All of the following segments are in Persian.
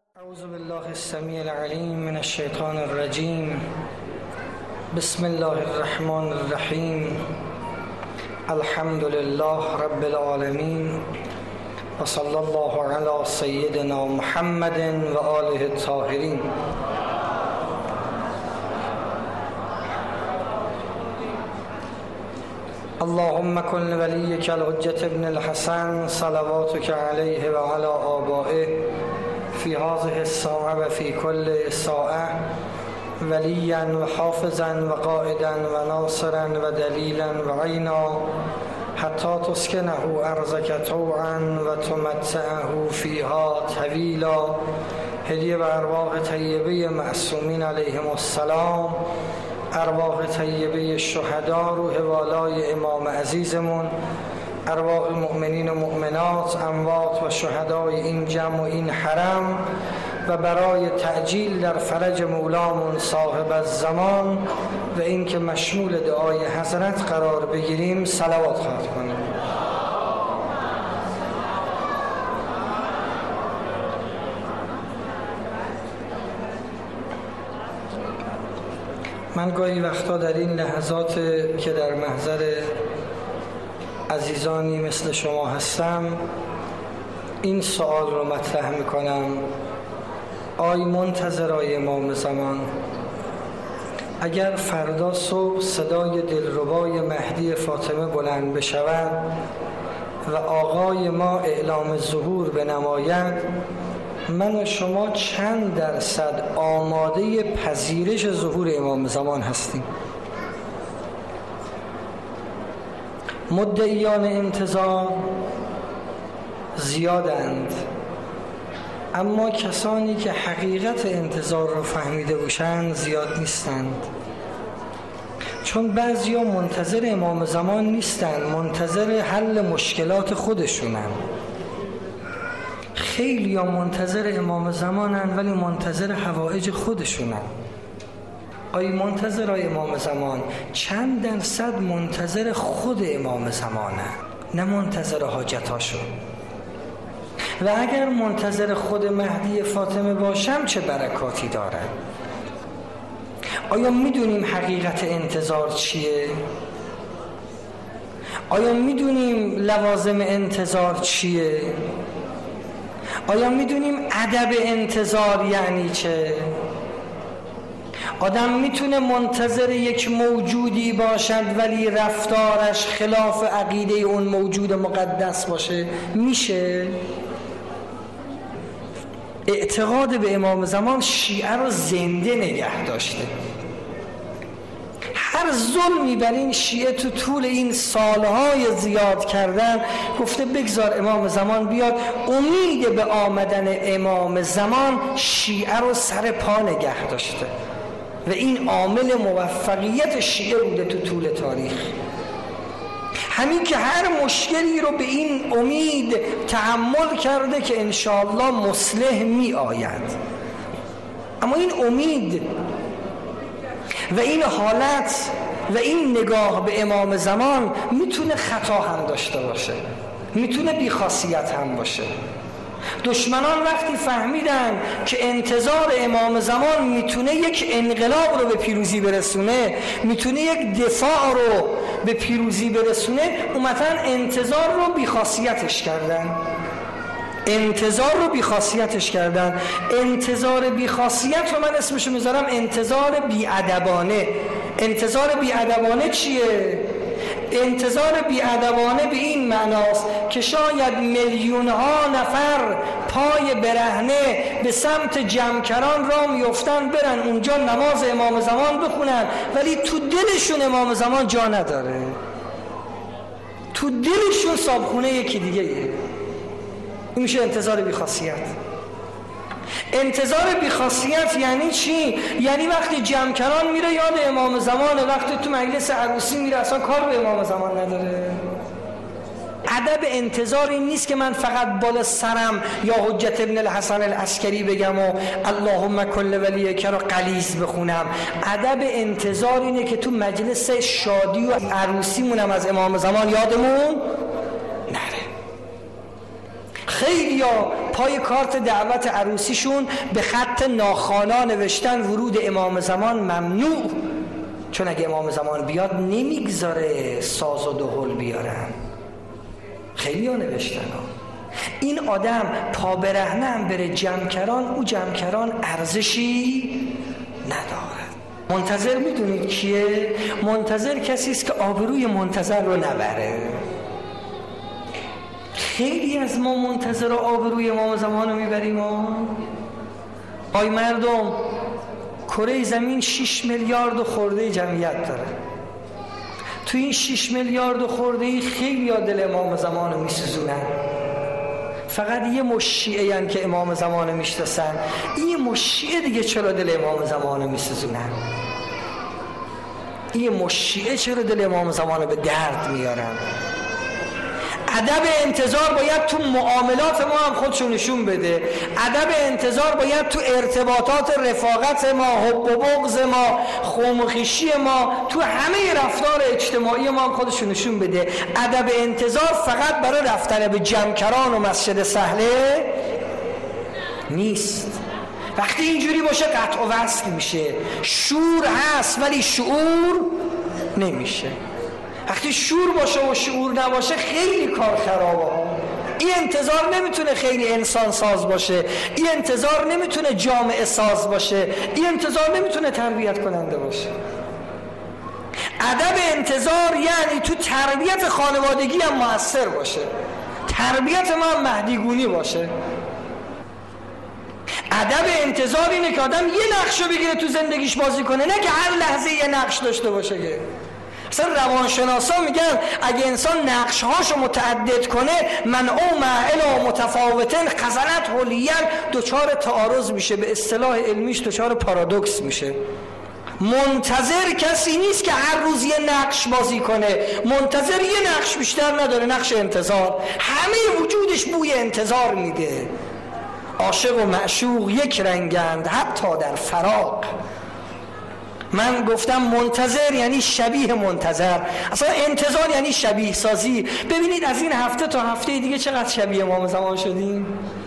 اعوذ بالله السمیع العلیم من الشیطان الرجیم. بسم الله الرحمن الرحیم. الحمد لله رب العالمین و صلی الله علی سیدنا محمد و آله الطاهرین. اللهم کن ولیک الحجة ابن الحسن صلواتک علیه و علی آبائه فی هذه الساعة و فی کل ساعة ولیا و حافظا و قائدا و ناصرا و دلیلا و عینا حتی تسکنه ارضک طوعا و تمتعه فیها طویلا. هدیه به ارواح طیبه معصومین علیهم السلام، ارواح طیبه شهدا، روح والای امام عزیزمون، ارواح مؤمنین و مؤمنات، اموات و شهدای این جمع و این حرم، و برای تعجیل در فرج مولامون صاحب الزمان و این که مشمول دعای حضرت قرار بگیریم صلوات خواهد کنیم. من گاهی وقتا در این لحظات که در محضر عزیزانی مثل شما هستم این سوال رو مطرح میکنم: آی منتظرای امام زمان، اگر فردا صبح صدای دلربای مهدی فاطمه بلند بشود و آقای ما اعلام ظهور بنماید، من و شما چند درصد آماده پذیرش ظهور امام زمان هستیم؟ مدعیان انتظار زیادند، اما کسانی که حقیقت انتظار رو فهمیده باشند زیاد نیستند. چون بعضیا منتظر امام زمان نیستند، منتظر حل مشکلات خودشونن. خیلی ها منتظر امام زمانن ولی منتظر حوائج خودشونن. آیا منتظرای امام زمان چند درصد منتظر خود امام زمانه، نه منتظر حاجتاشون؟ و اگر منتظر خود مهدی فاطمه باشم چه برکاتی دارد؟ آیا میدونیم حقیقت انتظار چیه؟ آیا میدونیم لوازم انتظار چیه؟ آیا میدونیم ادب انتظار یعنی چه؟ آدم میتونه منتظر یک موجودی باشد ولی رفتارش خلاف عقیده اون موجود مقدس باشه؟ میشه؟ اعتقاد به امام زمان شیعه رو زنده نگه داشته. هر ظلمی بر این شیعه تو طول این سالهای زیاد کردن گفته بگذار امام زمان بیاد. امید به آمدن امام زمان شیعه رو سر پا نگه داشته و این عامل موفقیت شیعه بوده تو طول تاریخ. همین که هر مشکلی رو به این امید تحمل کرده که انشاءالله مصلح می آید. اما این امید و این حالت و این نگاه به امام زمان میتونه خطا هم داشته باشه، میتونه بیخاصیت هم باشه. دشمنان وقتی فهمیدن که انتظار امام زمان میتونه یک انقلاب رو به پیروزی برسونه، میتونه یک دفاع رو به پیروزی برسونه، اومدن انتظار رو بیخاصیتش کردن. انتظار بیخاصیت رو من اسمشو میذارم انتظار بیادبانه. انتظار بیادبانه چیه؟ انتظار بیادبانه به این معناست که شاید میلیون ها نفر پای برهنه به سمت جمکران را میفتن برن اونجا نماز امام زمان بخونن، ولی تو دلشون امام زمان جا نداره، تو دلشون صابخونه یکی دیگه. این میشه انتظار بیخاصیت. انتظار بیخاصیت یعنی چی؟ یعنی وقتی جمکران میره یاد امام زمانه، وقتی تو مجلس عروسی میره اصلا کار به امام زمان نداره. ادب انتظار این نیست که من فقط بالا سرم یا حجت ابن الحسن العسکری بگم و اللهم کل ولیک رو غلیظ بخونم. ادب انتظار اینه که تو مجلس شادی و عروسی مونم از امام زمان یادمون نره. خیلی ها پای کارت دعوت عروسیشون به خط ناخوانا نوشتن ورود امام زمان ممنوع، چون اگه امام زمان بیاد نمیگذاره ساز و دهل بیارن. خیلی ها نوشتن این آدم پا برهنه هم بره جمکران، او جمکران ارزشی ندارد. منتظر میدونید کیه؟ منتظر کسی است که آبروی منتظر رو نبره. خیلی از ما منتظر آبروی امام زمان رو میبریم. آی مردم، کره زمین 6 میلیارد خورده جمعیت داره. تو این 6 میلیارد خورده خیلی ها دل امام زمان رو میسوزونن. فقط یه مش شیعه ان که امام زمان رو میشناسن. این مش شیعه دیگه چرا دل امام زمان رو میسوزونن؟ این مش شیعه چرا دل امام زمان رو به درد میارن؟ ادب انتظار باید تو معاملات ما هم خودشو نشون بده. ادب انتظار باید تو ارتباطات رفاقت ما، حب و بغض ما، خوم و خویشی ما، تو همه رفتار اجتماعی ما هم خودشو نشون بده. ادب انتظار فقط برای رفتن به جمکران و مسجد سهله نیست. وقتی اینجوری باشه قطع و وصل میشه. شور هست ولی شعور نمیشه. وقتی شور باشه و شعور نباشه خیلی کار خرابه ها. این انتظار نمیتونه خیلی انسان ساز باشه. این انتظار نمیتونه جامعه ساز باشه. این انتظار نمیتونه تربیت کننده باشه. ادب انتظار یعنی تو تربیت خانوادگی هم مؤثر باشه، تربیت ما هم مهدیگونی باشه. ادب انتظار اینه که آدم یه نقش رو بگیره تو زندگیش بازی کنه، نه که هر لحظه یه نقش داشته باشه. که اصلا روانشناسا میگن اگه انسان نقشهاشو متعدد کنه، من او معل و متفاوتن خزنت حلیل، دچار تعارض میشه، به اصطلاح علمیش دچار پارادوکس میشه. منتظر کسی نیست که هر روز یه نقش بازی کنه. منتظر یه نقش بیشتر نداره، نقش انتظار. همه وجودش بوی انتظار میده. عاشق و معشوق یک رنگند حتی در فراق. من گفتم منتظر یعنی شبیه منتظر. اصلا انتظار یعنی شبیه سازی. ببینید از این هفته تا هفته دیگه چقدر شبیه امام زمان شدیم.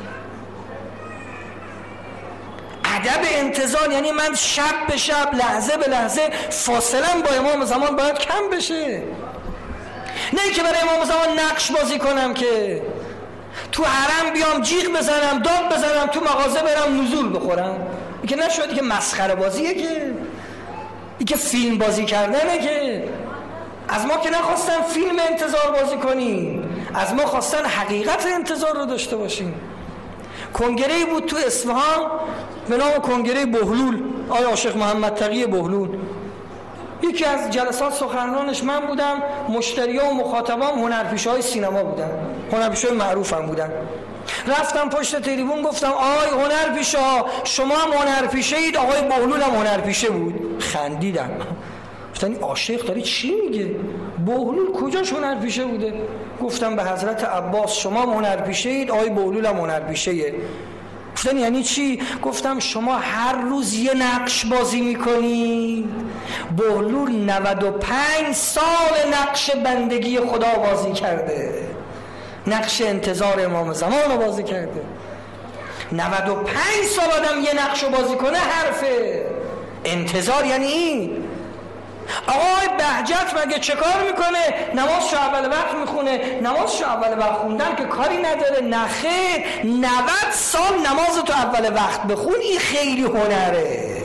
ادب انتظار یعنی من شب به شب، لحظه به لحظه فاصله‌ام با امام زمان باید کم بشه. نه که برای امام زمان نقش بازی کنم که تو حرم بیام جیغ بزنم، داد بزنم، تو مغازه برم نزول بخورم. این که نشد، که مسخره بازیه، که این که فیلم بازی کردنه. که از ما که نخواستن فیلم انتظار بازی کنیم، از ما خواستن حقیقت انتظار رو داشته باشیم. کنگره‌ای بود تو اصفهان به نام کنگره بهلول، آیا شیخ محمد تقی بهلول. یکی از جلسات سخنرانش من بودم، مشتری‌ها و مخاطبان هنرپیشه‌های سینما بودن، هنرپیشه‌های معروف هم بودن. رفتم پشت تریبون گفتم آقای هنرپیشه‌ها شما هم هنرپیشه اید؟ آقای بهلول هم هنرپیشه بود. خندیدم. گفتن عاشق داری چی میگه؟ بهلول کجاش هنرپیشه بوده؟ گفتم به حضرت عباس شما هم هنرپیشه اید، آقای بهلول هم هنرپیشه. گفتن یعنی چی؟ گفتم شما هر روز یه نقش بازی میکنید. بهلول 95 سال نقش بندگی خدا بازی کرده، نقش انتظار امام زمان رو بازی کرده. 95 سال آدم یه نقش رو بازی کنه حرفه. انتظار یعنی این. آقای بهجت مگه چه کار میکنه؟ نمازشو اول وقت میخونه. نمازشو اول وقت خوندن که کاری نداره. نخیر، 90 سال نمازتو اول وقت بخون، این خیلی هنره.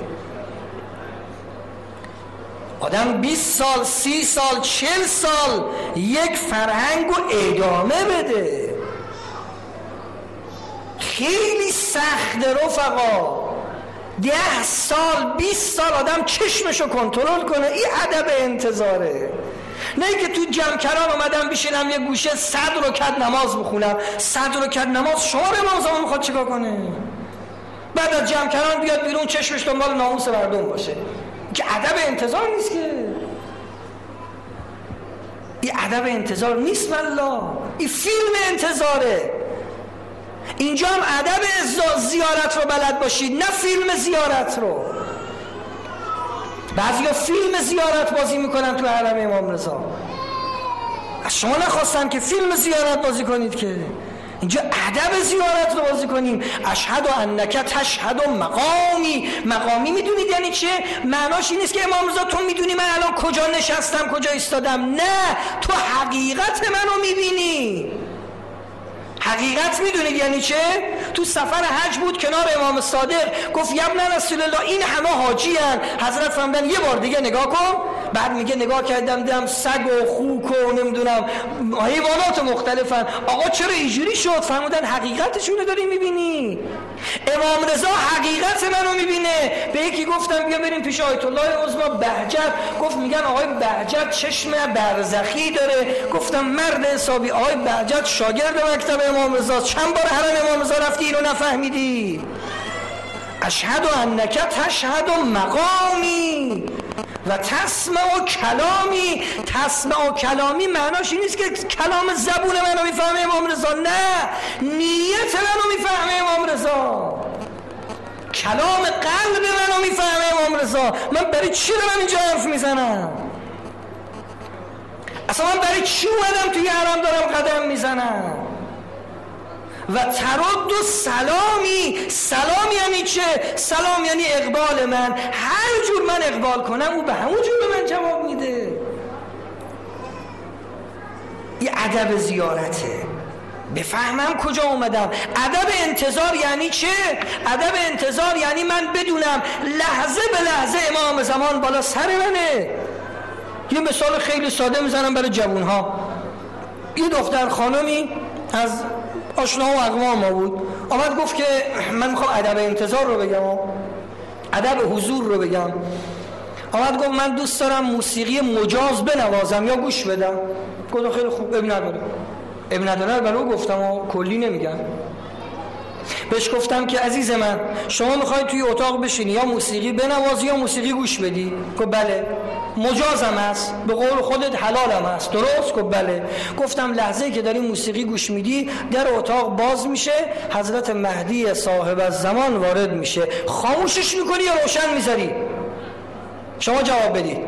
آدم 20 سال، 30 سال، 40 سال یک فرهنگ رو ادامه بده. خیلی سخته رفقا. 10 سال 20 سال آدم چشمشو کنترل کنه. این ادب انتظاره. نه که تو جمکران اومدم بشینم یه گوشه 100 رکعت نماز بخونم. 100 رکعت نماز شما امام زمان میخواد چیکار کنه؟ بعد از جمکران بیاد بیرون چشمش دنبال ناموس مردم باشه. که ادب انتظار نیست. که این ادب انتظار نیست والله. این فیلم انتظاره. اینجا هم ادب زیارت رو بلد باشید، نه فیلم زیارت رو. بعضیا فیلم زیارت بازی میکنن تو حرم امام رضا. از شما نخواستن که فیلم زیارت بازی کنید. که اینجا ادب زیارت رو بازی کنیم. اشهد انک تشهد مقامی میدونید یعنی چه؟ معناش این نیست که امام رضا تو میدونی من الان کجا نشستم کجا ایستادم، نه، تو حقیقت منو میبینی. حقیقت میدونید یعنی چه؟ تو سفر حج بود کنار امام صادق، گفت یبن رسول الله این همه حاجی هن. حضرت فرمودن یه بار دیگه نگاه کن. بعد میگه نگاه کردم دیدم سگ و خوک و نمیدونم حیوانات مختلفن. آقا چرا اینجوری شد؟ فرمودن حقیقتشونو داری میبینی. امام رضا حقیقت منو میبینه. به یکی گفتم بیا بریم پیش آیت الله عظمی بهجت، گفت میگن آقای بهجت چشم برزخی داره. گفتم مرد حسابی، آقای بهجت شاگرد مکتب امام رضا، چند بار حرم امام رضا رفتی اینو نفهمیدی؟ اشهد انک تشهد مقامی و تسمع کلامی. تسمع کلامی معناش این نیست که کلام زبون منو میفهمه امام رضا، نه، نیت منو میفهمه امام رضا، کلام قلب منو میفهمه امام رضا. من برای چی دارم اینجا حرف میزنم؟ اصلا من برای چی اومدم توی حرم دارم قدم میزنم؟ و ترد و سلامی. سلام یعنی چه؟ سلام یعنی اقبال من. هر جور من اقبال کنم او به همون جور به من جواب میده. این ادب زیارته. بفهمم کجا اومدم. ادب انتظار یعنی چه؟ ادب انتظار یعنی من بدونم لحظه به لحظه امام زمان بالا سر منه. یه مثال خیلی ساده میزنم برای جوانها. یه دختر خانمی از آشنا و اقوام ما بود، آمد گفت که من میخوام ادب انتظار رو بگم، ادب حضور رو بگم. آمد گفت من دوست دارم موسیقی مجاز بنوازم یا گوش بدم. گفتم خیلی خوب، اب نداره بلو گفتم و کلی نمیگم. بهش گفتم که عزیز من شما میخوای توی اتاق بشینی یا موسیقی بنوازی یا موسیقی گوش بدی؟ گفت بله. مجازم هست، به قول خودت حلالم هست، درست؟ گفت بله. گفتم لحظه‌ای که داری موسیقی گوش میدی در اتاق باز میشه، حضرت مهدی صاحب الزمان وارد میشه، خاموشش میکنی یا روشن میذاری؟ شما جواب بدید.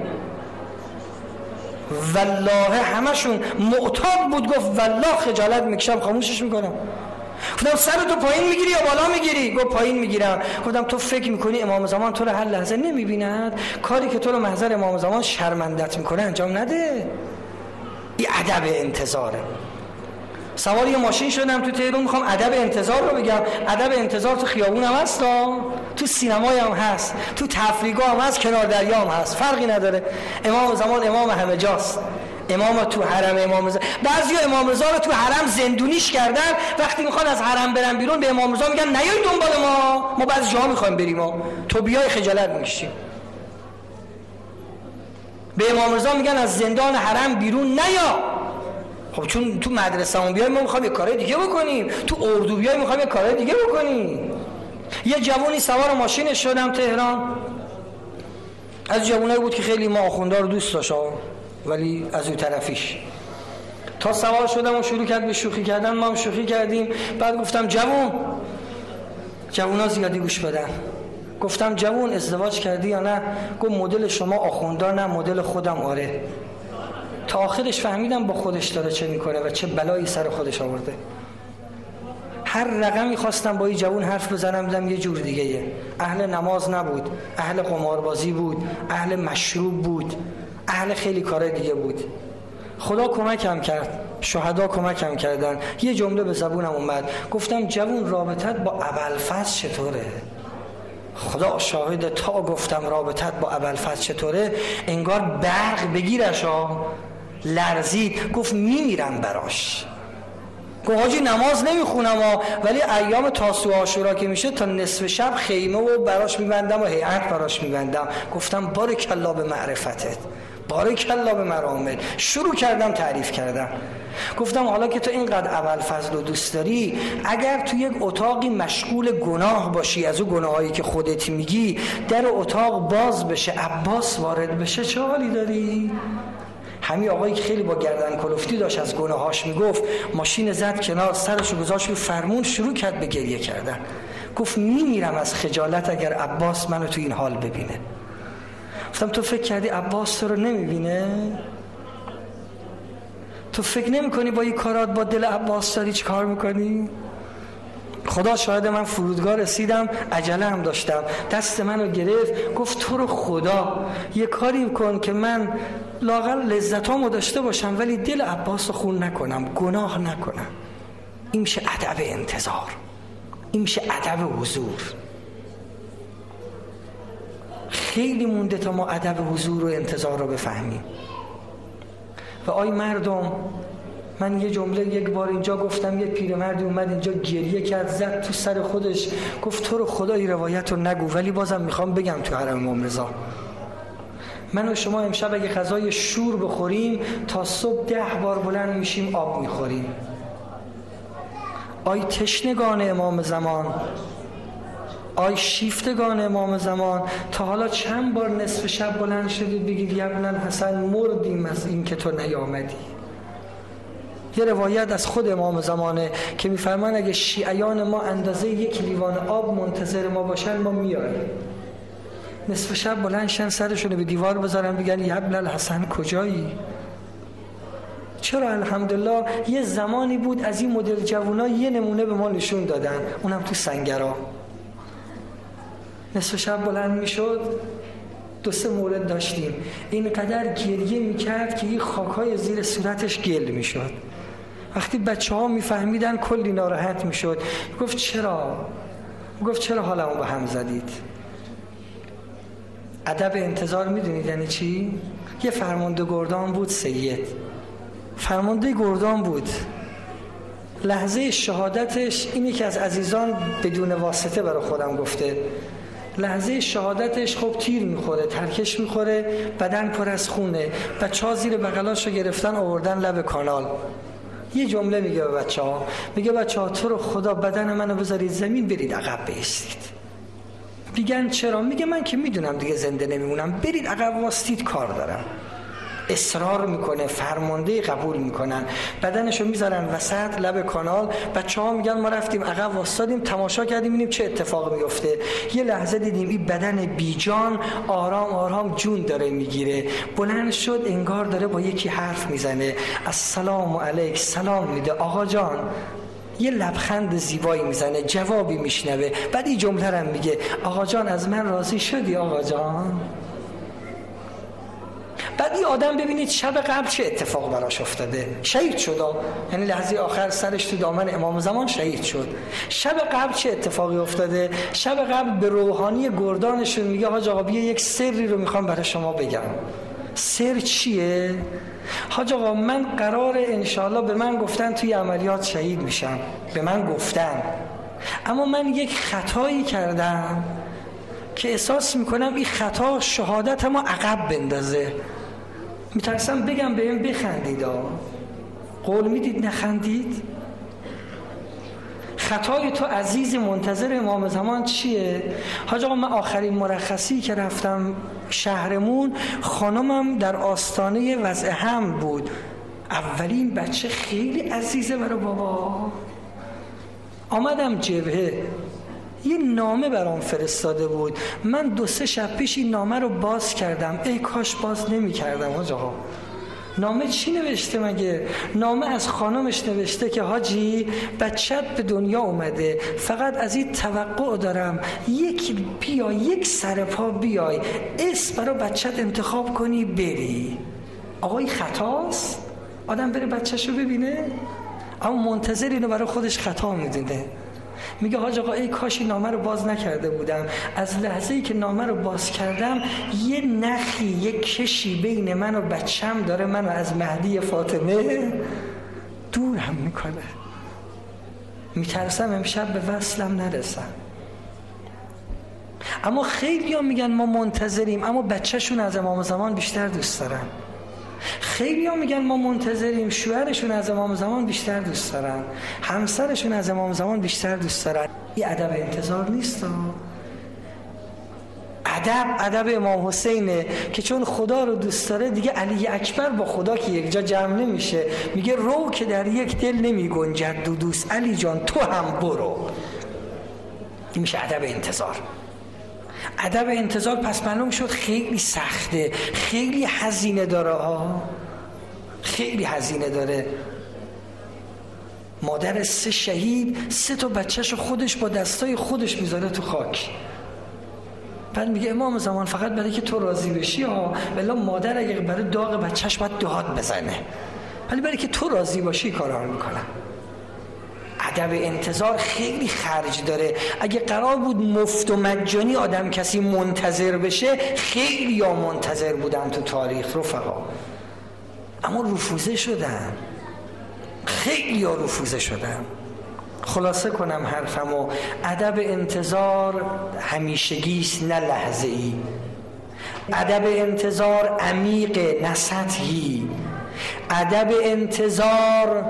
والله همشون معتاد بود، گفت والله خجالت میکشم خاموشش میکنم. گفتم سرتو پایین میگیری یا بالا میگیری؟ گفت پایین میگیرم. گفتم تو فکر میکنی امام زمان تو رو هر لحظه نمیبیند؟ کاری که تو رو محضر امام زمان شرمندت میکنه انجام نده. این ادب انتظاره. سوار یه ماشین شدم تو تهران، میخوام ادب انتظار رو بگم. ادب انتظار تو خیابون هم هست، تو سینمای هم هست، تو تفریحگاه هم هست، کنار دریا هم هست، فرقی نداره. امام زمان امام همه جاست. امام تو حرم امام رضا. بعضی امام رضا رو تو حرم زندونیش کردن، وقتی میخوان از حرم برن بیرون به امام رضا میگن نیای دنبال ما بعضی جاها میخوایم بریم، تو بیای خجالت میکشیم. به امام رضا میگن از زندان حرم بیرون نیا. خب چون تو مدرسه‌مون بیای ما میخوایم یه کارای دیگه بکنیم، تو اردو بیای میخوایم یه کارای دیگه بکنیم. یه جوونی سوار ماشینش شدم تهران، از جوونایی بود که خیلی ما آخوندا رو دوست داشت، ولی از اون طرفیش تا سوار شدم و شروع کرد به شوخی کردن، ما هم شوخی کردیم. بعد گفتم جوونا زیادی گوش بدن. گفتم جوون ازدواج کردی یا نه؟ گفت مدل شما آخوندا نه، مدل خودم آره. تا آخرش فهمیدم با خودش داره چه میکنه و چه بلایی سر خودش آورده. هر رقمی خواستم با این جوون حرف بزنم دیدم یه جور دیگه یه. اهل نماز نبود، اهل قماربازی بود، اهل مشروب بود، اهل خیلی کارهای دیگه بود. خدا کمکم کرد، شهدا کمکم کردن. یه جمله به زبونم اومد، گفتم جوون رابطت با ابوالفضل چطوره؟ خدا شاهد تا گفتم رابطت با ابوالفضل چطوره انگار برق بگیرش لرزید. گفت میمیرم براش. گفت حاجی نماز نمیخونم ولی ایام تاسوعا و عاشورا که میشه تا نصف شب خیمه و براش میبندم و هیئت براش میبندم. گفتم بارکالله به معرفتت، بارکالله به مرامت. شروع کردم تعریف کردم. گفتم حالا که تو اینقدر ابوالفضل رو دوست داری، اگر تو یک اتاقی مشغول گناه باشی، از اون گناهایی که خودت میگی، در اتاق باز بشه، عباس وارد بشه، چه حالی داری؟ همین آقایی که خیلی با گردن کلفتی داشت از گناهاش میگفت، ماشین زد کنار، سرشو گذاشت رو فرمون، شروع کرد به گریه کردن. گفت میمیرم از خجالت اگر عباس منو تو این حال ببینه. گفتم تو فکر کردی عباس تو رو نمیبینه؟ تو فکر نمی کنی با این کارات با دل عباس داری چی کار میکنی؟ خدا شاهد، من فرودگاه رسیدم، عجله هم داشتم، دست منو گرفت گفت تو رو خدا یه کاری کن که من لااقل لذتامو داشته باشم ولی دل عباس رو خون نکنم، گناه نکنم. این میشه ادب انتظار، این میشه ادب حضور. خیلی مونده تا ما ادب حضور و انتظار رو بفهمیم. و آی مردم، من یه جمله یک بار اینجا گفتم، یه پیرمردی اومد اینجا گریه کرد، زد تو سر خودش، گفت تو رو خدا این روایت رو نگو، ولی بازم میخوام بگم تو حرم امام رضا. من و شما امشب اگه غذای شور بخوریم تا صبح 10 بار بلند میشیم آب میخوریم. آی تشنگان امام زمان، آی شیفتگان امام زمان، تا حالا چند بار نصف شب بلند شدید بگید یا ابن الحسن مردیم از این که تو نیامدی؟ یه روایت از خود امام زمانه که میفرمان اگه شیعیان ما اندازه 1 لیوان آب منتظر ما باشن ما میاییم. نصف شب بلند شن سرشون به دیوار بذارن بگن یا ابن الحسن کجایی؟ چرا؟ الحمدلله یه زمانی بود از این مدل جوونا یه نمونه به ما نشون دادن، اونم تو سنگرا. نصف شب بلند میشد، 2-3 مورد داشتیم، اینقدر گریه میکرد که این خاکای زیر صورتش گل میشد. وقتی بچه ها میفهمیدن کلی ناراحت میشد. گفت چرا حالمو به هم زدید؟ ادب انتظار میدونید یعنی چی؟ یه فرمانده گردان بود، سید فرمانده گردان بود. لحظه شهادتش، اینی که از عزیزان بدون واسطه برای خودم گفته، لحظه شهادتش خب تیر میخوره، ترکش میخوره، بدن پر از خونه، بچه‌ها زیر بغلاشو گرفتن آوردن لب کانال. یه جمله میگه به بچه‌ها، میگه بچه‌ها تو رو خدا بدن منو بذارید زمین، برید عقب بایستید. میگن چرا؟ میگه من که میدونم دیگه زنده نمیمونم، برید عقب واسطید، کار دارم. اصرار میکنه، فرمانده قبول میکنن، بدنشو میذارن وسط لب کانال. بچه‌ها میگن ما رفتیم عقب واسطادیم، تماشا کردیم ببینیم چه اتفاق میفته. یه لحظه دیدیم این بدن بیجان آرام آرام جون داره میگیره، بلند شد انگار داره با یکی حرف میزنه، السلام علیک، سلام میده، آقا جان. یه لبخند زیبایی میزنه، جوابی میشنوه، بعد این جمله رو میگه، آقا جان از من راضی شدی آقا جان؟ بعد این آدم ببینید شب قبل چه اتفاق براش افتاده، شهید شد، یعنی لحظه آخر سرش تو دامن امام زمان شهید شد. شب قبل چه اتفاقی افتاده؟ شب قبل به روحانی گردانشون میگه حاج آقا بیا یک سری رو میخوام برای شما بگم. سر چیه؟ حاج آقا من قراره انشاءالله، به من گفتن توی عملیات شهید میشم، به من گفتن، اما من یک خطایی کردم که احساس میکنم این خطا شهادت ما عقب بندازه، میترسم بگم بهم بخندید. قول میدید نخندید؟ خطای تو عزیز منتظر امام زمان چیه؟ حاج آقا من آخرین مرخصی که رفتم شهرمون، خانمم در آستانه وضع حمل بود، اولین بچه خیلی عزیزه برای بابا. آمدم جبهه، یه نامه برام فرستاده بود، من 2-3 شب پیش این نامه رو باز کردم، ای کاش باز نمی کردم. حاج آقا نامه چی نوشته مگه؟ نامه از خانمش نوشته که حاجی بچت به دنیا اومده، فقط از این توقع دارم یک سر پا بیای، اسم برای بچت انتخاب کنی بری. آقای خطاست آدم بره بچه‌شو ببینه؟ اما منتظر اینو برای خودش خطا میدونه. میگه حاج آقا ای کاش این نامه رو باز نکرده بودم، از لحظه‌ای که نامه رو باز کردم یه نخی، یه کشی بین من و بچم داره منو از مهدی فاطمه دورم میکنه، میترسم امشب به وصلم نرسم. اما خیلی ها میگن ما منتظریم، اما بچهشون از امام زمان بیشتر دوست دارن. خیلی ها میگن ما منتظریم، شوهرشون از امام زمان بیشتر دوست دارن، همسرشون از امام زمان بیشتر دوست دارن. این ادب انتظار نیست. ادب امام حسینه که چون خدا رو دوست داره دیگه علی اکبر با خدا که یک جا جمع نمیشه، میگه رو که در یک دل نمی گنجد دو دوست، علی جان تو هم برو. این میشه ادب انتظار. ادب انتظار پس معلوم شد خیلی سخته، خیلی هزینه داره ها. خیلی هزینه داره. مادر 3 شهید 3 تا بچه‌شو خودش با دستای خودش میذاره تو خاک. بعد میگه امام زمان فقط برای که تو راضی بشی ها، ولی مادر اگه برای داغ بچه‌ش باید داد بزنه، ولی برای که تو راضی باشی کارا رو میکنه. ادب انتظار خیلی خرج داره. اگه قرار بود مفت و مجانی آدم کسی منتظر بشه، خیلی یا منتظر بودن تو تاریخ رفقا، اما رفوزه شدن، خیلی ها رفوزه شدن. خلاصه کنم حرفمو، ادب انتظار همیشگیست نه لحظه ای. ادب انتظار عمیق نه سطحی. ادب انتظار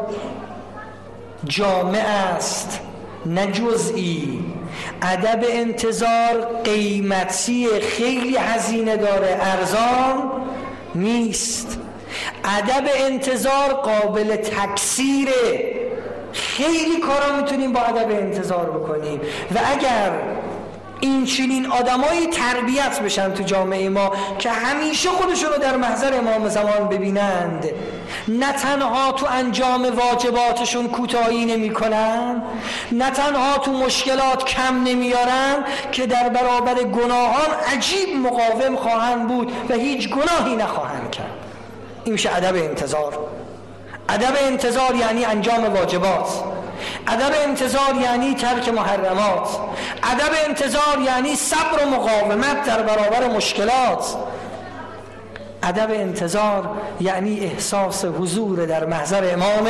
جامع است نه جزئی. ادب انتظار قیمتی، خیلی هزینه داره، ارزان نیست. ادب انتظار قابل تکثیره، خیلی کارا میتونیم با ادب انتظار بکنیم. و اگر این چنین آدمایی تربیت بشن تو جامعه ما که همیشه خودشون رو در محضر امام زمان ببینند، نه تنها تو انجام واجباتشون کوتاهی نمی کنن، نه تنها تو مشکلات کم نمیارن، که در برابر گناهان عجیب مقاوم خواهند بود و هیچ گناهی نخواهند کرد. این میشه ادب انتظار. ادب انتظار یعنی انجام واجبات. ادب انتظار یعنی ترک محرمات. ادب انتظار یعنی صبر و مقاومت در برابر مشکلات. ادب انتظار یعنی احساس حضور در محضر امام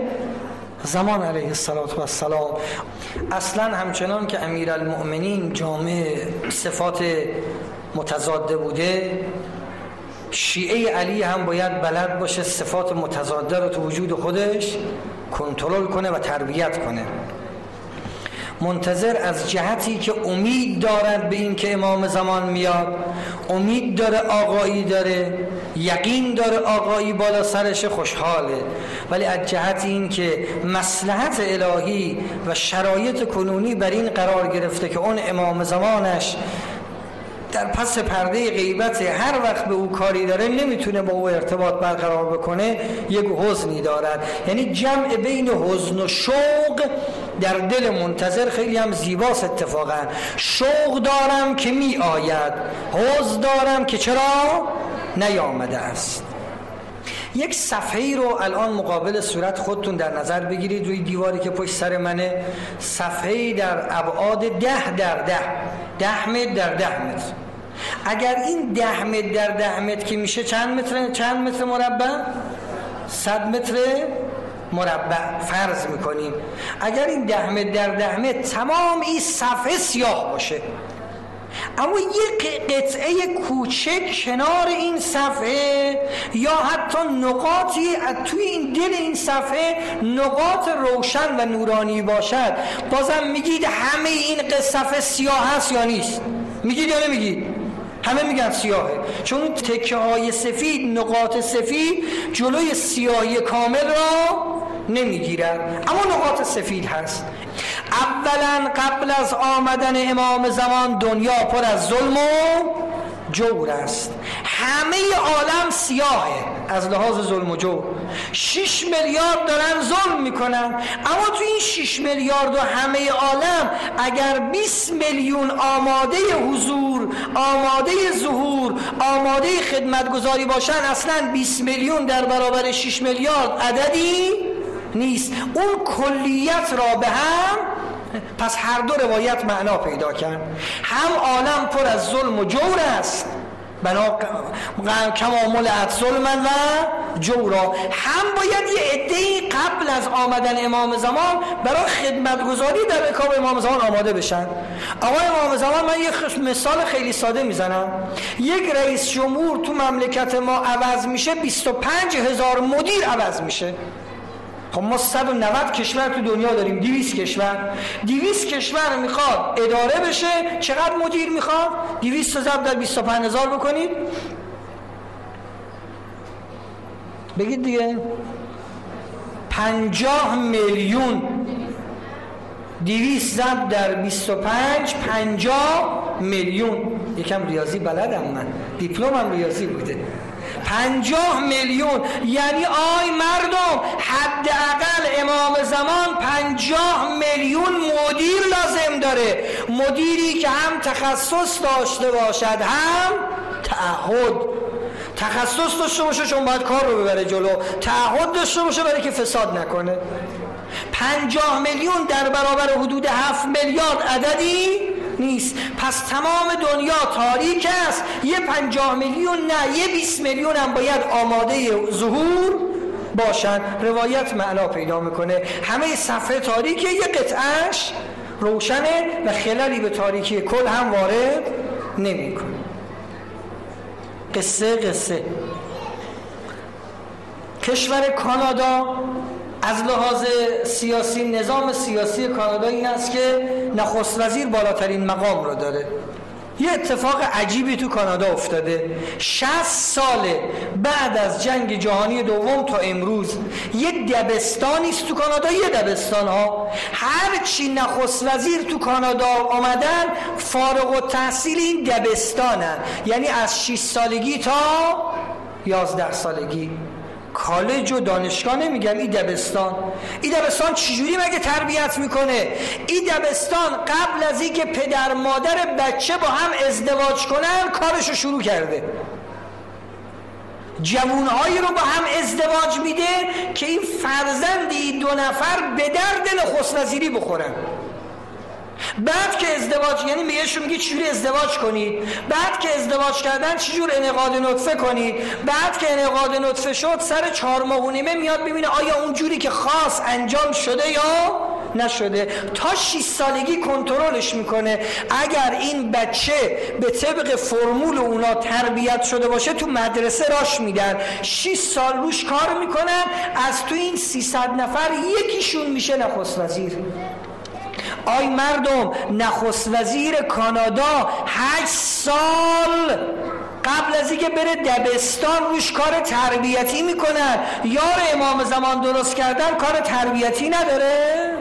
زمان علیه السلام. اصلا همچنان که امیرالمؤمنین جامع صفات متضاده بوده، شیعه علی هم باید بلد باشه صفات متضاده رو تو وجود خودش کنترل کنه و تربیت کنه. منتظر از جهتی که امید دارد به این که امام زمان میاد، امید داره آقایی داره، یقین داره آقایی بالا سرش، خوشحاله. ولی از جهت این که مصلحت الهی و شرایط کنونی بر این قرار گرفته که اون امام زمانش در پس پرده غیبت، هر وقت به او کاری داره نمیتونه با او ارتباط برقرار بکنه، یک حزنی دارد. یعنی جمع بین حزن و شوق در دل منتظر خیلی هم زیباست. اتفاقا شوق دارم که می آید، حزن دارم که چرا نیامده است. یک صفحه‌ای رو الان مقابل صورت خودتون در نظر بگیرید، روی دیواری که پشت سر منه، صفحه‌ای در ابعاد 10 در 10 متر در 10 متر. اگر این 10 متر در 10 متر که میشه چند متر مربع؟ 100 متر مربع فرض میکنیم. اگر این 10 متر در 10 متر تمام این صفحه سیاه باشه، اما یک قطعه کوچک کنار این صفحه یا حتی نقاطی توی این دل این صفحه نقاط روشن و نورانی باشد، بازم میگید همه این صفحه سیاه هست یا نیست؟ میگید یا نمیگید؟ همه میگن سیاهه، چون تکه های سفید، نقاط سفید جلوی سیاهی کامل را نمیگیرد، اما نقاط سفید هست. اولا قبل از آمدن امام زمان دنیا پر از ظلم و جور است. همه عالم سیاهه از لحاظ ظلم و جور. 6 میلیارد دارن ظلم میکنن، اما تو این 6 میلیارد و همه عالم اگر 20 میلیون آماده حضور، آماده ظهور، آماده خدمتگزاری باشن، اصلا 20 میلیون در برابر 6 میلیارد عددی نیست. اون کلیت را به هم، پس هر دو روایت معنا پیدا کرد. هم عالم پر از ظلم و جور است، بنا کما ملئت ظلما و جورا، هم باید یه عده‌ای قبل از آمدن امام زمان برای خدمتگزاری در رکاب امام زمان آماده بشن. آقا امام زمان، من یه مثال خیلی ساده میزنم، یک رئیس جمهور تو مملکت ما عوض میشه، 25,000 مدیر عوض میشه. خب ما 190 کشور تو دنیا داریم، 200 کشور. 200 کشور میخواد اداره بشه، چقدر مدیر میخواد؟ 200 ضرب در 25,000 بکنید، بگید دیگه، 50 میلیون. 200 ضرب در 25، 50 میلیون. یکم ریاضی بلدم من، دیپلمم ریاضی بوده. 50 میلیون. یعنی آی مردم، حداقل امام زمان 50 میلیون مدیر لازم داره. مدیری که هم تخصص داشته باشد هم تعهد. تخصص داشته باشه چون باید کار رو ببره جلو، تعهد داشته باشه برای که فساد نکنه. 50 میلیون در برابر حدود 7 میلیارد عددی نیست. پس تمام دنیا تاریک است. یه 50 میلیون نه، یه 20 میلیون هم باید آماده ظهور باشن. روایت معنا پیدا میکنه. همه صفحه تاریکه، یه قطعش روشنه و خللی به تاریکی کل هم وارد نمیکنه. قصه کشور کانادا از لحاظ سیاسی، نظام سیاسی کانادا این است که نخست وزیر بالاترین مقام رو داره. یه اتفاق عجیبی تو کانادا افتاده. 60 ساله بعد از جنگ جهانی دوم تا امروز یه دبستانی است تو کانادا، یه دبستان ها، هر چی نخست وزیر تو کانادا آمدن فارغ التحصیل این دبستانن. یعنی از 6 سالگی تا 11 سالگی. کالج و دانشگاه نمیگم، این دبستان. این دبستان چجوری مگه تربیت میکنه؟ این دبستان قبل از اینکه پدر مادر بچه با هم ازدواج کنن کارشو شروع کرده. جوانهایی رو با هم ازدواج میده که این فرزندی 2 نفر به درد نخست وزیری بخورن. بعد که ازدواج، یعنی بهشون میگه چجوری ازدواج کنید، بعد که ازدواج کردن چجور انعقاد نطفه کنید، بعد که انعقاد نطفه شد سر 4 ماه و نیمه میاد ببینه آیا اون جوری که خاص انجام شده یا نشده. تا 6 سالگی کنترلش میکنه. اگر این بچه به طبق فرمول اونا تربیت شده باشه تو مدرسه راش میدن، 6 سال روش کار میکنن، از تو این 300 نفر یکیشون میشه نخست وزیر. آی مردم، نخست وزیر کانادا 8 سال قبل از اینکه بره دبستان روش کار تربیتی میکنن. یار امام زمان درست کردن کار تربیتی نداره؟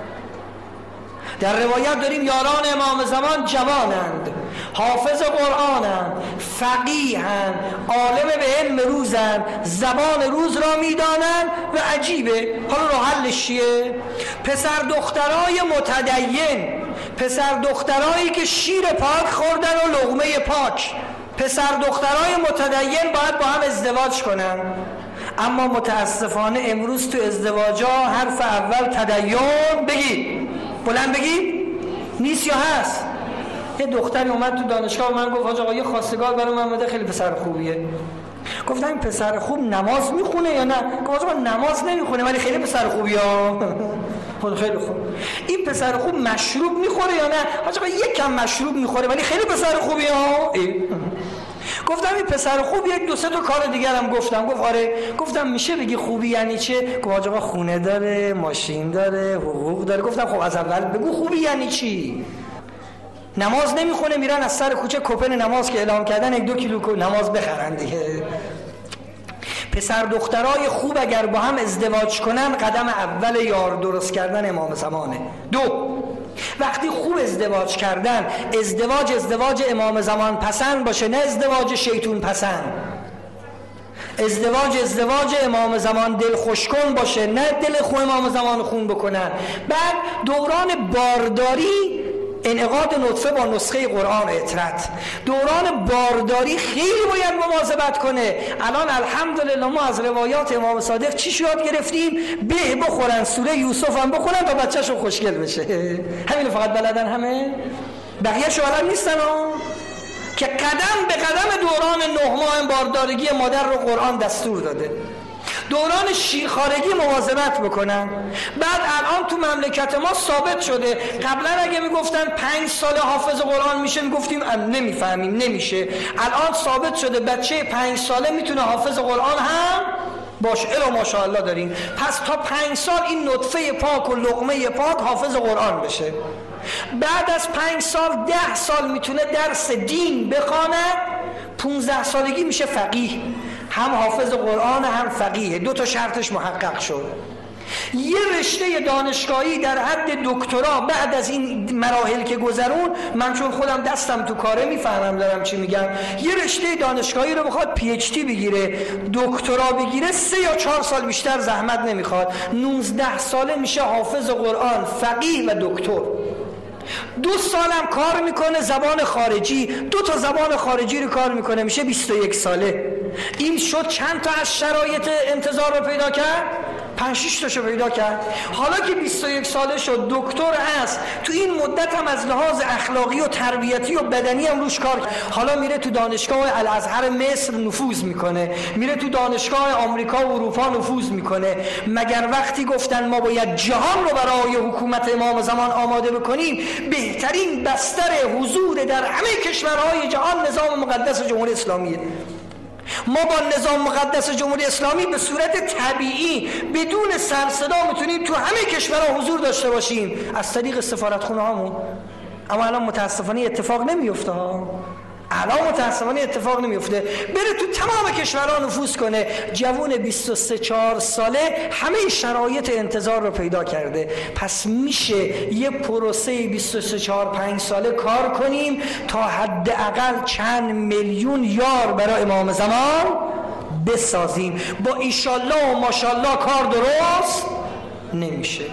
در روایت داریم یاران امام زمان جوانند، حافظ قرآنند، فقیهند، عالم به علم روزند، زبان روز را میدانند و عجیبه. حالا راه حلش چیه؟ پسر دخترای متدین، پسر دخترایی که شیر پاک خوردن و لقمه پاک، پسر دخترای متدین باید با هم ازدواج کنن. اما متاسفانه امروز تو ازدواجا حرف اول تدین بگی، بلند بگی، نیست یا هست. یه دختری اومد تو دانشگاه و من گفت حاج آقا یه خواستگار برای من اومده خیلی پسر خوبیه. گفتم این پسر خوب نماز میخونه یا نه؟ گفت حاج آقا نماز نمیخونه ولی خیلی پسر خوبیه. خیلی خوب. این پسر خوب مشروب میخوره یا نه؟ حاج آقا یک کم مشروب میخوره ولی خیلی پسر خوبیه. گفتم این پسر خوب، یک 2-3 تا کار دیگر هم گفتم. گفت آره. گفتم میشه بگی خوبی یعنی چه؟ گفت حاج آقا خونه داره، ماشین داره، حقوق داره. گفتم خب از اول بگو خوبی یعنی چی؟ نماز نمیخونه، میرن از سر کوچه کوپن نماز که اعلام کردن 1-2 کیلو نماز بخرن دیگه. پسر دخترای خوب اگر با هم ازدواج کنن قدم اول یار درست کردن امام زمانه. 2، وقتی خوب ازدواج کردن، ازدواج امام زمان پسند باشه، نه ازدواج شیطون پسند. ازدواج امام زمان دل خوش کن باشه، نه دل خو امام زمان خون بکنن. بعد دوران بارداری انعقاد نطفه با نسخه قرآن اطرت. دوران بارداری خیلی باید مواظبت کنه. الان الحمدلله ما از روایات امام صادق چی یاد گرفتیم؟ به بخورن، سوره یوسف هم بخورن تا بچه‌شون خوشگل بشه. همین فقط بلدن همه؟ بقیه شوهران نیستن ها؟ که قدم به قدم دوران 9 ماه باردارگی مادر رو قرآن دستور داده. دوران شیرخوارگی مواظبت بکنن. بعد الان تو مملکت ما ثابت شده، قبلا اگه میگفتن 5 سال حافظ قرآن میشه میگفتیم نمیفهمیم، نمیشه. الان ثابت شده بچه 5 ساله میتونه حافظ قرآن هم باشه. الا ماشاءالله داریم. پس تا 5 سال این نطفه پاک و لقمه پاک حافظ قرآن بشه. بعد از 5 سال 10 سال میتونه درس دین بخواند. 15 سالگی میشه فقیه، هم حافظ قرآن هم فقیه. 2 تا شرطش محقق شد. یه رشته دانشگاهی در حد دکترا بعد از این مراحل که گذرون، من چون خودم دستم تو کاره میفهمم دارم چی میگم، یه رشته دانشگاهی رو بخواد پی اچ دی بگیره، دکترا بگیره، 3 یا 4 سال بیشتر زحمت نمیخواد، 19 ساله میشه حافظ قرآن، فقیه و دکتر. 2 سالم کار میکنه زبان خارجی، 2 تا زبان خارجی رو کار میکنه، میشه 21 ساله. این شد چند تا از شرایط انتظار رو پیدا کرد؟ 5-6 تاشو پیدا کرد. حالا که 21 ساله شد، دکتر هست، تو این مدت هم از لحاظ اخلاقی و تربیتی و بدنی هم روش کار، حالا میره تو دانشگاه الازهر مصر نفوذ میکنه، میره تو دانشگاه آمریکا و اروپا نفوذ میکنه. مگر وقتی گفتن ما باید جهان رو برای حکومت امام زمان آماده بکنیم، بهترین بستر حضور در همه کشورهای جهان نظام مقدس جمهوری اسلامیه. ما با نظام مقدس جمهوری اسلامی به صورت طبیعی بدون سر صدا میتونیم تو همه کشورها حضور داشته باشیم از طریق سفارتخونه هامون. اما الان متاسفانه اتفاق نمیفته ها. الان متاسفانه اتفاق نمیفته. بره تو تمام کشورها نفوذ کنه. جوون 23-4 ساله همه شرایط انتظار رو پیدا کرده. پس میشه یه پروسه 23-4-5 ساله کار کنیم تا حداقل چند میلیون یار برای امام زمان بسازیم. با ایشالله و ماشالله کار درست نمیشه.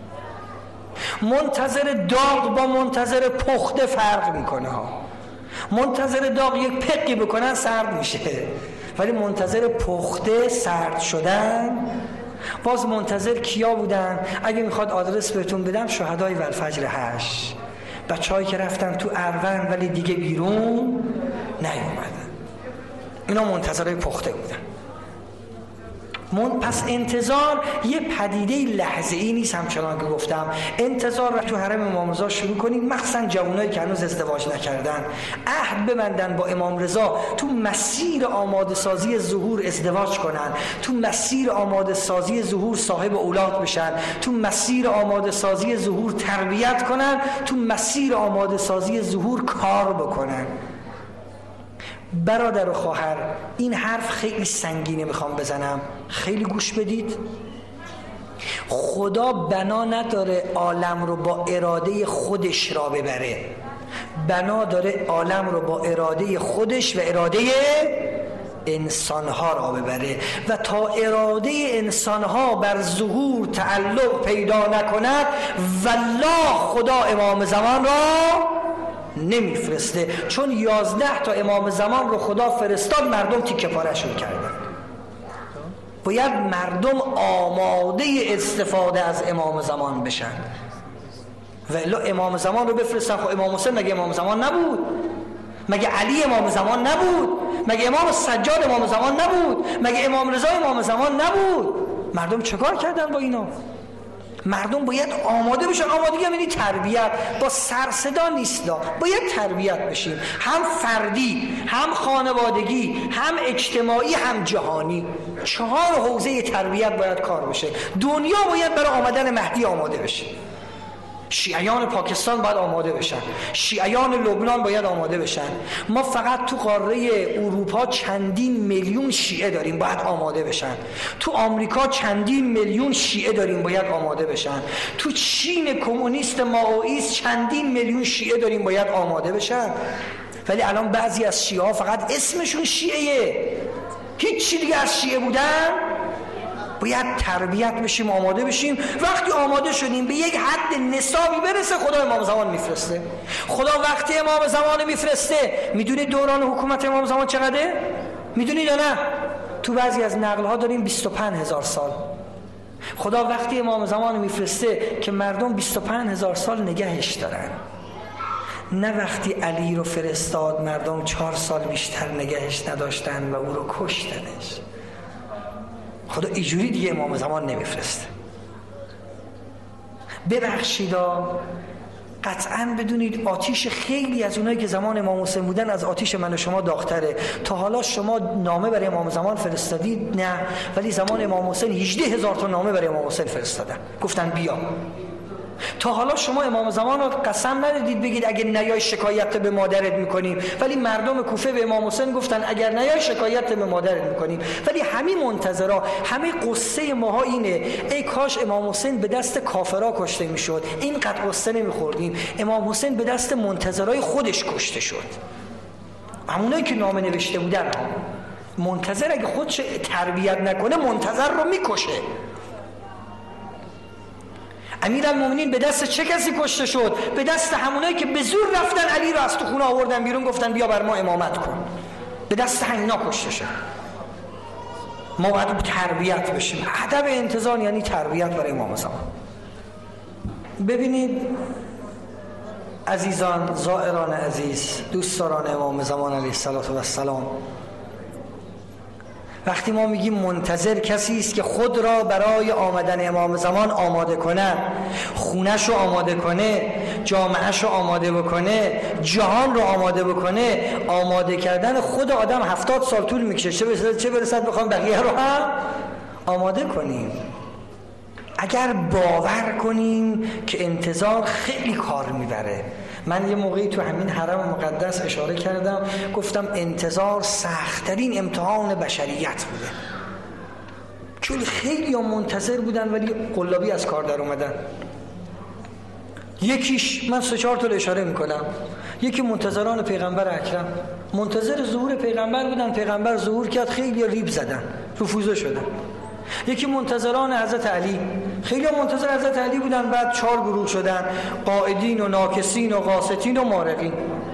منتظر داغ با منتظر پخته فرق میکنه ها. منتظر داغ یک پقی بکنن سرد میشه، ولی منتظر پخته سرد شدن. باز منتظر کیا بودن؟ اگه میخواد آدرس بهتون بدم، شهدای والفجر 8، بچه‌هایی که رفتن تو اروند ولی دیگه بیرون نیومدن. اینا منتظرای پخته بودن. پس انتظار یه پدیده لحظه‌ای نیست. همچنان که گفتم انتظار رو تو حرم امام رضا شروع کنید، مخصوصا جوانایی که هنوز ازدواج نکردن، عهد ببندن با امام رضا تو مسیر آماده سازی ظهور ازدواج کنن، تو مسیر آماده سازی ظهور صاحب اولاد بشن، تو مسیر آماده سازی ظهور تربیت کنن، تو مسیر آماده سازی ظهور کار بکنن. برادر و خواهر، این حرف خیلی سنگینه میخوام بزنم، خیلی گوش بدید. خدا بنا نداره عالم رو با اراده خودش را ببره، بنا داره عالم رو با اراده خودش و اراده انسانها را ببره، و تا اراده انسانها بر ظهور تعلق پیدا نکند والله خدا امام زمان را نمیفرسته. چون 11 تا امام زمان رو خدا فرستاد، مردم تیکه پاره‌شون کردن. باید مردم آماده استفاده از امام زمان بشن، و الا امام زمان رو بفرستن. خب امام حسین مگه امام زمان نبود؟ مگه علی امام زمان نبود؟ مگه امام سجاد امام زمان نبود؟ مگه امام رضا امام زمان نبود؟ مردم چیکار کردن با اینا؟ مردم باید آماده بشن. آمادگی یعنی تربیت، با سر صدا نیست، باید تربیت بشیم، هم فردی، هم خانوادگی، هم اجتماعی، هم جهانی. 4 حوزه تربیت باید کار بشه. دنیا باید برای آمدن مهدی آماده بشه. شیعیان پاکستان باید آماده بشن، شیعیان لبنان باید آماده بشن. ما فقط تو قاره اروپا چندین میلیون شیعه داریم، باید آماده بشن. تو آمریکا چندین میلیون شیعه داریم، باید آماده بشن. تو چین کمونیست مائوئیست چندین میلیون شیعه داریم، باید آماده بشن. ولی الان بعضی از شیعه ها فقط اسمشون شیعه، هیچ چی دیگه از شیعه بودن. باید تربیت بشیم، آماده بشیم. وقتی آماده شدیم به یک حد نصابی برسه، خدا امام زمان میفرسته. خدا وقتی امام زمان میفرسته، میدونید دوران حکومت امام زمان چقدره؟ میدونید یا نه؟ تو بعضی از نقلها داریم 25,000 سال. خدا وقتی امام زمان میفرسته که مردم 25,000 سال نگهش دارن، نه وقتی علی رو فرستاد مردم 4 سال بیشتر نگهش نداشتن و او رو کشتنش. خدا اینجوری دیگه امام زمان نمیفرسته. ببخشیدا، قطعاً بدونید آتیش خیلی از اونایی که زمان امام حسین بودن از آتیش من و شما داغ‌تره. تا حالا شما نامه برای امام زمان فرستادید؟ نه. ولی زمان امام حسین 18,000 تا نامه برای امام حسین فرستادن، گفتن بیا. تا حالا شما امام زمان رو قسم ندادید بگید اگه نیای شکایت به مادرت میکنیم، ولی مردم کوفه به امام حسین گفتن اگر نیای شکایت به مادرت میکنیم. ولی همین منتظرا، همه قصه ماها اینه ای کاش امام حسین به دست کافرا کشته میشد، اینقدر قصه نمیخوردیم. امام حسین به دست منتظرای خودش کشته شد، همونایی که نامه نوشته بودن. منتظر اگه خودش تربیت نکنه منتظر رو میکشه. امیرالمومنین به دست چه کسی کشته شد؟ به دست همونایی که به زور رفتن علی رو از تو خونه آوردن بیرون، گفتن بیا بر ما امامت کن. به دست همینا کشته شد. ما باید تربیت بشیم. ادب انتظار یعنی تربیت برای امام زمان. ببینید عزیزان، زائران عزیز، دوستداران امام زمان علیه السلام، وقتی ما میگیم منتظر کسی است که خود را برای آمدن امام زمان آماده کنه، خونش رو آماده کنه، جامعهش رو آماده بکنه، جهان رو آماده بکنه. آماده کردن خود آدم 70 سال طول میکشه، چه برسد بخوام بقیه رو هم آماده کنیم. اگر باور کنیم که انتظار خیلی کار میبره. من یه موقعی تو همین حرم مقدس اشاره کردم، گفتم انتظار سخت‌ترین امتحان بشریت بوده، چون خیلی هم منتظر بودن ولی قلابی از کار در اومدن. یکیش من 3-4 تا اشاره میکنم. یکی منتظران پیغمبر اکرم، منتظر ظهور پیغمبر بودن، پیغمبر ظهور کرد، خیلی ریب زدن، رفوزه شدن. یکی منتظران حضرت علی، خیلی منتظر حضرت علی بودن، بعد 4 گروه شدن، قائدین و ناکسین و غاسطین و مارقین.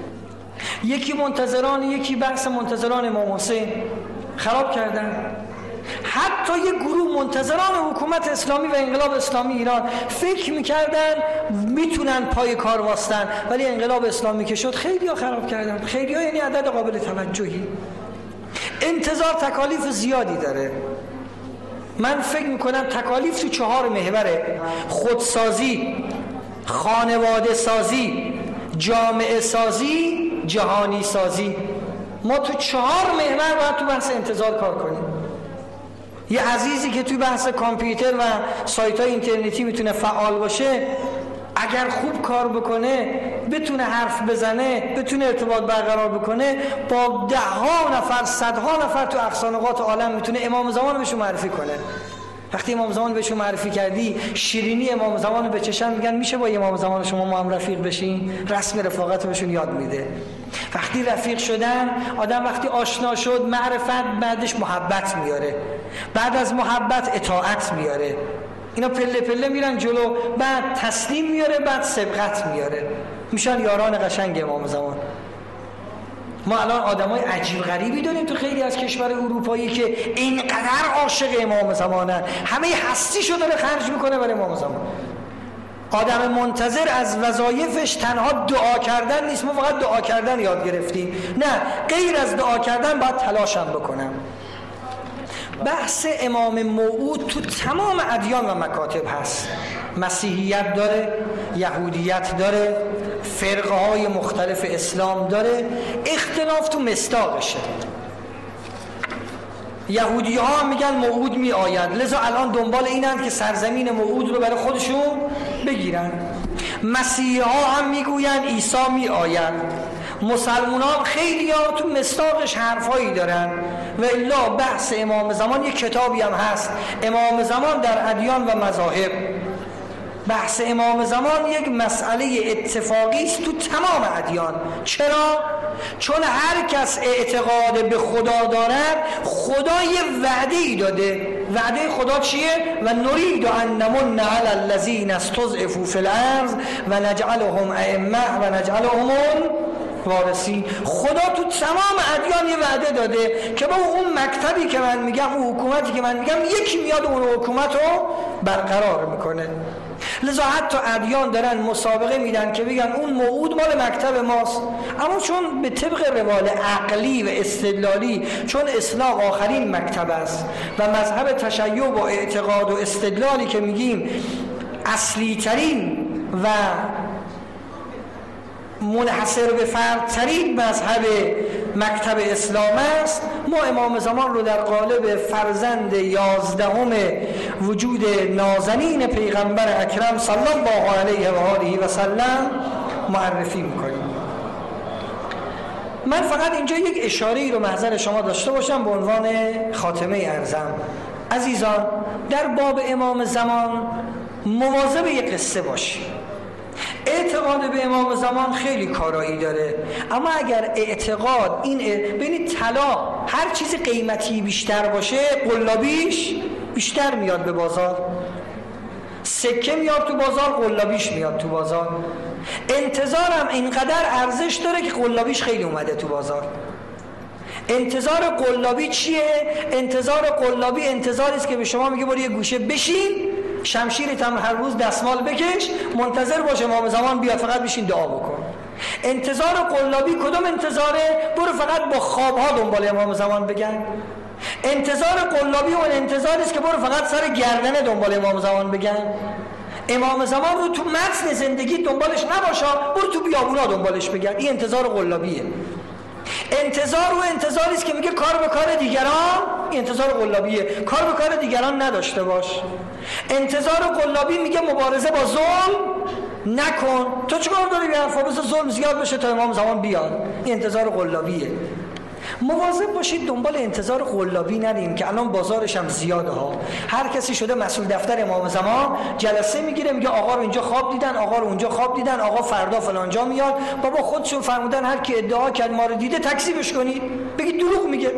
یکی بحث منتظران امام حسین خراب کردن. حتی یک گروه منتظران حکومت اسلامی و انقلاب اسلامی ایران فکر میکردن میتونن پای کار واسطن، ولی انقلاب اسلامی که شد خیلی ها خراب کردن. خیلی ها یعنی عدد قابل توجهی. انتظار تکالیف زیادی داره. من فکر میکنم تکالیف تو 4 محوره: خودسازی، خانواده سازی، جامعه سازی، جهانی سازی. ما تو 4 محور باید تو بحث انتظار کار کنیم. یه عزیزی که توی بحث کامپیوتر و سایت‌های اینترنتی میتونه فعال باشه، اگر خوب کار بکنه، بتونه حرف بزنه، بتونه ارتباط برقرار بکنه، با 10 نفر 100 نفر تو اقصانقاط عالم میتونه امام زمان بهشون معرفی کنه. وقتی امام زمان بهشون معرفی کردی، شیرینی امام زمان به چشم میگن میشه با امام زمان شما ما هم رفیق بشین، رسم رفاقت رو بهشون یاد میده. وقتی رفیق شدن، آدم وقتی آشنا شد، معرفت بعدش محبت میاره، بعد از محبت اطاعت میاره. اینا پله پله میرن جلو، بعد تسلیم میاره، بعد سبقت میاره، میشن یاران قشنگ امام زمان. ما الان آدمای عجیب غریبی داریم تو خیلی از کشور اروپایی که اینقدر عاشق امام زمانن، همه هستیشو داره خرج میکنه برای امام زمان. آدم منتظر از وظایفش تنها دعا کردن نیست. ما فقط دعا کردن یاد گرفتیم، نه، غیر از دعا کردن باید تلاشم بکنم. بحث امام موعود تو تمام ادیان و مکاتب هست. مسیحیت داره، یهودیت داره، فرقه های مختلف اسلام داره، اختلاف تو مصداقشه. یهودی ها هم میگن موعود می آید، لذا الان دنبال اینند که سرزمین موعود رو برای خودشون بگیرن. مسیحی ها هم میگوین عیسی می آید. مسلمان ها خیلی ها تو مصداقش حرفایی دارن. و الا بحث امام زمان یک کتابی هم هست، امام زمان در ادیان و مذاهب. بحث امام زمان یک مسئله اتفاقی است تو تمام ادیان. چرا؟ چون هر کس اعتقاد به خدا دارد، خدا یه وعده ای داده. وعده خدا چیه؟ و نرید ان نمن علی الذین استضعفوا فی الارض و نجعلهم ائمه و نجعلهم وارثین. خدا تو تمام ادیان یه وعده داده که با اون مکتبی که من میگم، اون حکومتی که من میگم، یکی میاد اون حکومت رو برقرار میکنه. لذا حتی ادیان دارن مسابقه میدن که بگن اون موعود مال مکتب ماست. اما چون به طبق روال عقلی و استدلالی، چون اسلام آخرین مکتب است و مذهب تشیع و اعتقاد و استدلالی که میگیم اصلی ترین و منحصر به فردترین مذهب مکتب اسلام است، ما امام زمان رو در قالب فرزند 11 وجود نازنین پیغمبر اکرم صلی الله علیه و آله و سلم معرفی میکنیم. من فقط اینجا یک اشاره‌ای رو محضر شما داشته باشم به عنوان خاتمه ارزم. عزیزان، در باب امام زمان مواظب یک قصه باشید. اعتقاد به امام زمان خیلی کارایی داره، اما اگر اعتقاد این ببینید طلا هر چیزی قیمتی بیشتر باشه قلابیش بیشتر میاد به بازار، سکه میاد تو بازار قلابیش میاد تو بازار. انتظارم اینقدر ارزش داره که قلابیش خیلی اومده تو بازار. انتظار قلابی چیه؟ انتظار قلابی انتظاری است که به شما میگه برو یه گوشه بشین، شمشیرت هم هر روز دستمال بکش، منتظر باش امام زمان بیاد، فقط بشین دعا بکن. انتظار قلابی کدوم انتظاره؟ برو فقط با خوابها دنبال امام زمان بگن. انتظار قلابی اون انتظاری است که برو فقط سر گردن دنبال امام زمان بگن. امام زمان رو تو متن زندگی دنبالش نباشا، برو تو بیابونا دنبالش بگن. این انتظار قلابیه. انتظار و انتظاری است که میگه کار به کار دیگران، این انتظار قلابیه، کار به کار دیگران نداشته باش. انتظار قلابی میگه مبارزه با ظلم نکن. تو چیکار داری به حرفا؟ بذار ظلم زیاد بشه تا امام زمان بیاد. این انتظار قلابیه. مواظب باشید دنبال انتظار قلابی نریم که الان بازارش هم زیاده ها. هر کسی شده مسئول دفتر امام زمان، جلسه میگیره میگه آقا رو اینجا خواب دیدن، آقا رو اونجا خواب دیدن، آقا فردا فلانجا میاد. بابا خودشون فرمودن هر کی ادعا کرد ما رو دیده تکذیبش کنید، بگید دروغ میگه.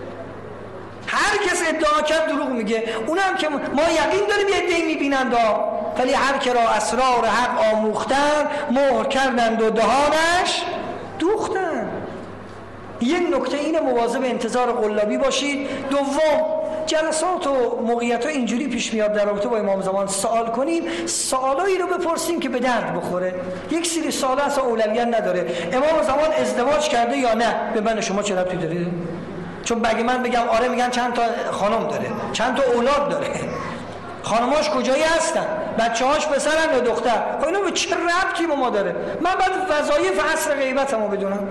هر کس ادعا کرد دروغ میگه. اونم که ما یقین داریم یه عده‌ای میبینند، ولی هر که را اسرار حق آموختن مهر کردند و دهانش دوختن. یک نکته اینه، مواظب انتظار قلابی باشید. دوم، جلسات و موقعیت‌ها اینجوری پیش میاد در رابطه با امام زمان سوال کنیم، سوالایی رو بپرسیم که به درد بخوره. یک سری سوال اصلا اولویت نداره. امام زمان ازدواج کرده یا نه؟ به من شما چه ربطی داره؟ چون بگه من بگم آره، میگن چند تا خانم داره، چند تا اولاد داره، خانماش کجایی هستن، بچه‌هاش پسرن یا دختر. خب اینا به چه ربطی به ما داره؟ من بعد وظایف عصر غیبتمو بدونم.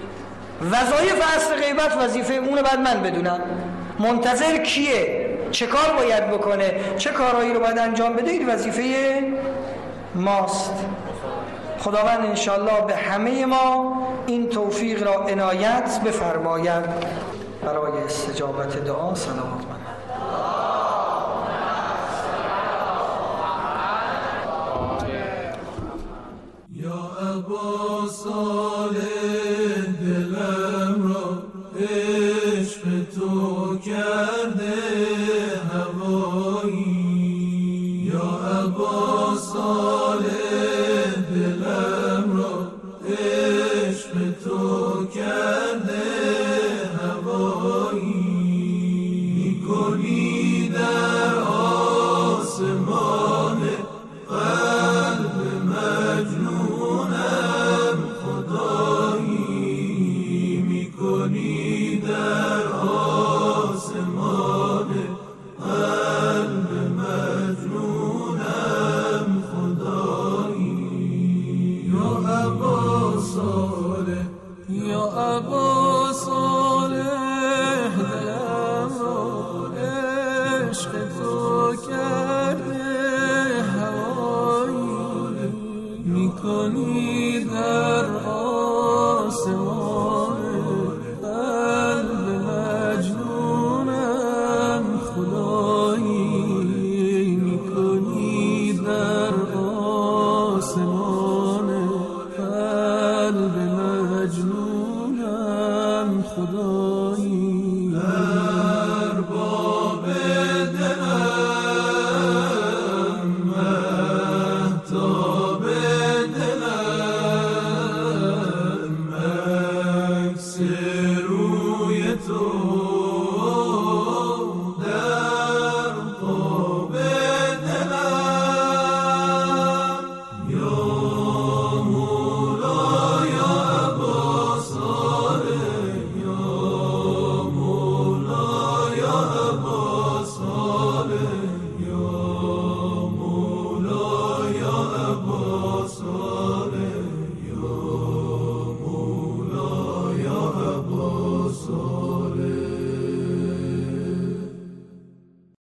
وظایف عصر غیبت وظیفه اونه، بعد من بدونم منتظر کیه، چه کار باید بکنه، چه کارهایی رو باید انجام بده، این وظیفه ماست. خداوند انشاءالله به همه ما این توفیق را عنایت بفرماید. برای استجابت دعا صلوات من. یا ابا صالح دلم را عشق تو کرده هوایی، یا ابا صالح دلم را عشق تو کرده هوایی، میکنی در آسمان قلب مجنونم خدایی، میکنی در آسمان قلب مجنونم خدایی. یا ابا صالح، یا ابا